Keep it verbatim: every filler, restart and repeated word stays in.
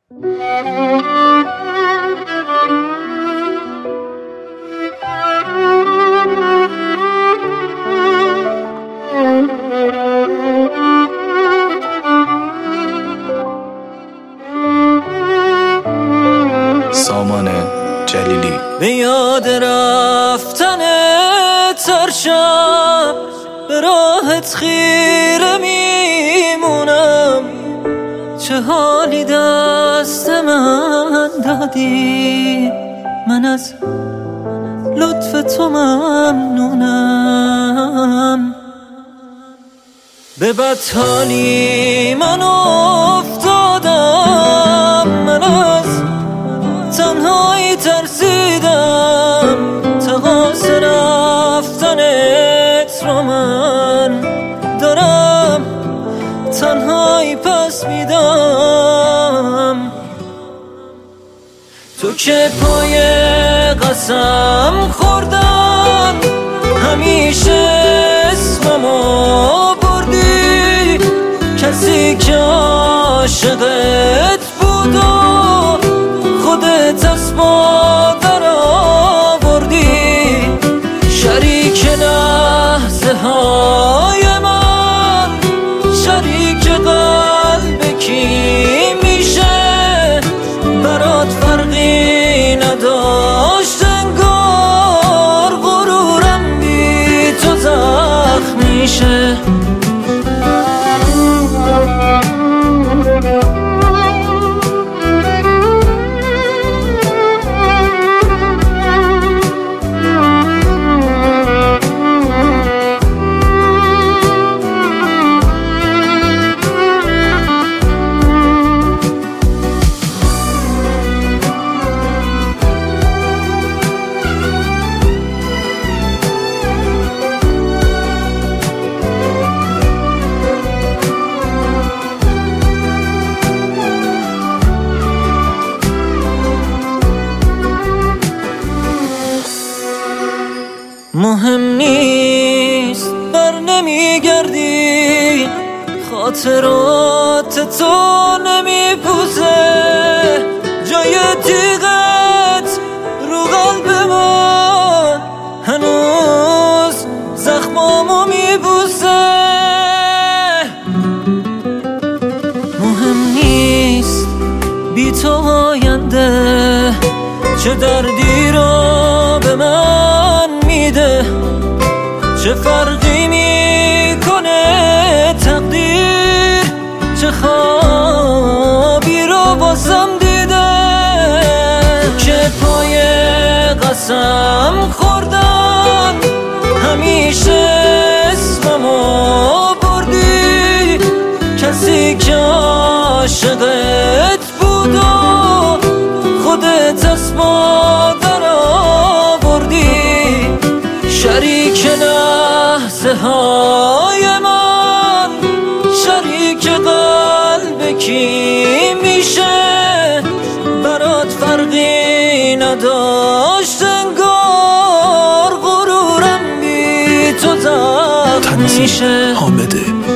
سامان جلیلی. به یاد رفتن ترشم به راحت خیره میمونم، چه حالی دست من دادی، من از لطف تو ممنونم. به بدحالی من افتادم، من از تنهایی ترسیدم، تقاصر رفتنت رو من دارم تنهایی پس میدم. تو که پای قسم خوردن همیشه اسممو بردی، کسی که عاشقت بود و خودت از مادر آوردی، شریک لحظه های من، شریک قلب کی میشه، برات فرقی نداشت انگار، غرورم بی تو زخم میشه. مهم نیست بر نمیگردی، خاطرات تو نمیپوزه، جای تیغت رو قلب من هنوز زخمامو میبوسه. مهم نیست بی تو آینده چه دردی رو به من میده، چه فرقی میکنه تقدیر، چه خوابی رو بازم دیده. تو که پای قسم خوردن همیشه اسممو بردی، کسی که عاشقت بود و خودت از مادر آوردی، شریک لحظه های من، شریک قلب کی میشه، برات فرقی نداشت انگار، غرورم بی تو زخم میشه. حامد